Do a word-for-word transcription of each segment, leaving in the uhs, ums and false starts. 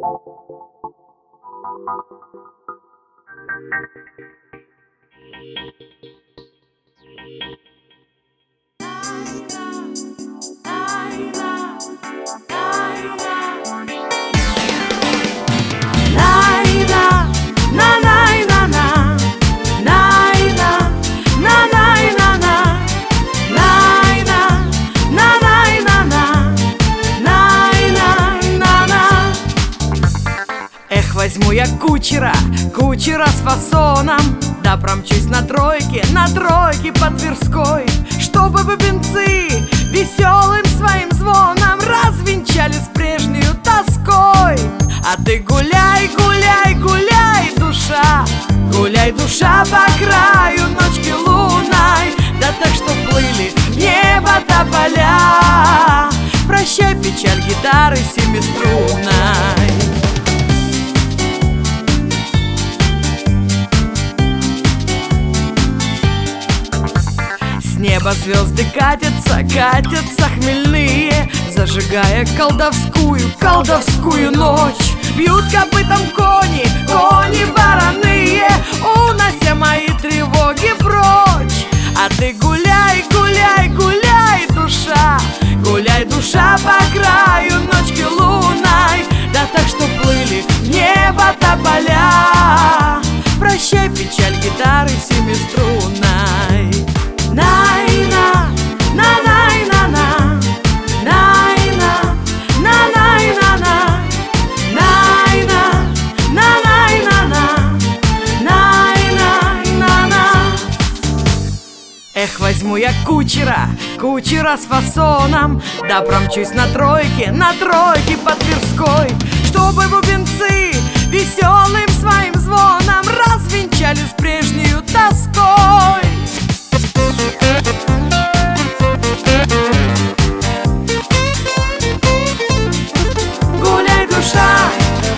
Возьму я кучера, кучера с фасоном, да промчусь на тройке, на тройке по Тверской, чтобы бубенцы веселым своим звоном развенчали с прежнею тоской. А ты гуляй, гуляй, гуляй, душа, гуляй, душа, по краю ночки лунной, да так, что плыли в небо тополя. Прощай, печаль гитары семиструнной. С неба звезды катятся, катятся хмельные, зажигая колдовскую, колдовскую ночь. Бьют копытом кони, кони вороные, унося мои тревоги прочь. А ты гуляй, гуляй, гуляй, душа, гуляй, душа, по краю ночки лунной, да так, что плыли в небо тополя. Прощай, печаль гитары семиструнной. Найна, на найна, на найна, на найна, на найна, на найна, на найна, на. Эх, возьму я кучера, кучера с фасоном, да промчусь на тройке, на тройке по Тверской, чтобы бубенцы веселым своим звоном развенчали с прежнею тоской. Гуляй, душа,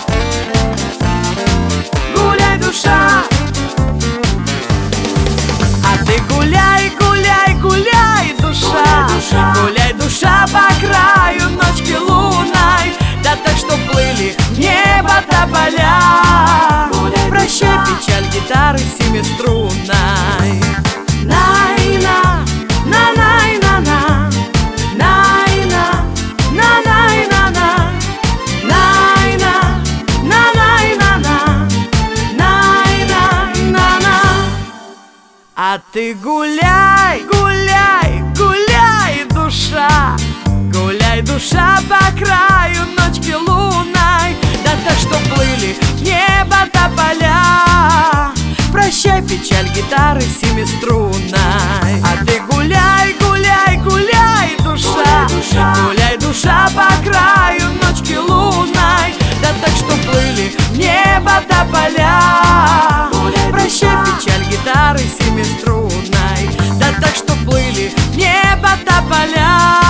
гуляй, душа, а ты гуляй, гуляй, гуляй, душа, гуляй, душа, по краю ночки лунной, да так, что плыли в небо тополя. Прощай, печаль гитары семиструнной. Найна, на найна, на найна, на найна, на найна, на найна, на найна, на. А ты гуляй, гуляй, гуляй, душа, гуляй, душа, по краю ночки лунной, да так, что плыли в небо тополя. Прощай, печаль гитары семиструнной. А ты гуляй, гуляй, гуляй, душа, гуляй, душа, по краю ночки лунной, да так, что плыли в небо тополя. Прощай, печаль гитары семиструнной, да так, что плыли в небо тополя.